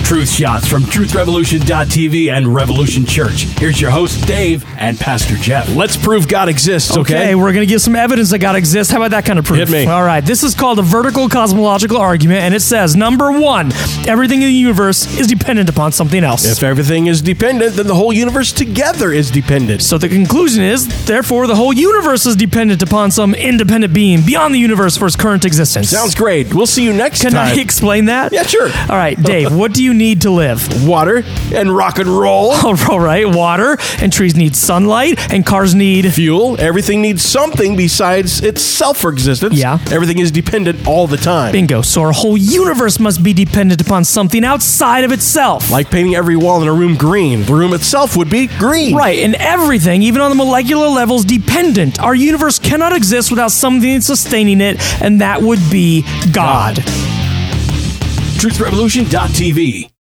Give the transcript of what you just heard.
Truth shots from TruthRevolution.tv and Revolution Church. Here's your host, Dave, and Pastor Jeff. Let's prove God exists, okay? We're going to give some evidence that God exists. How about that kind of proof? Hit me. All right, this is called a vertical cosmological argument, and it says, number one, everything in the universe is dependent upon something else. If everything is dependent, then the whole universe together is dependent. So the conclusion is, therefore, the whole universe is dependent upon some independent being beyond the universe for its current existence. Sounds great. We'll see you next time. Can I explain that? Yeah, sure. All right, Dave, what do you need to live? Water and rock and roll. All right, water, and trees need sunlight, and cars need... Fuel. Everything needs something besides itself for existence. Yeah. Everything is dependent all the time. Bingo. So our whole universe must be dependent upon something outside of itself. Like painting every wall in a room green. The room itself would be green. Right, and everything, even on the molecular level, is dependent. Our universe cannot exist without something sustaining it, and that would be God. TruthRevolution.tv.